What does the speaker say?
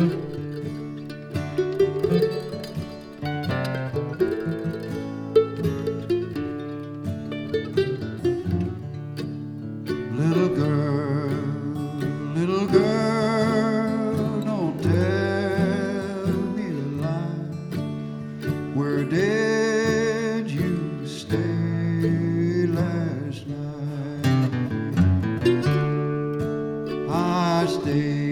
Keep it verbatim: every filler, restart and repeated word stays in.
Little girl, little girl, don't tell me a lie. Where did you stay last night? I stayed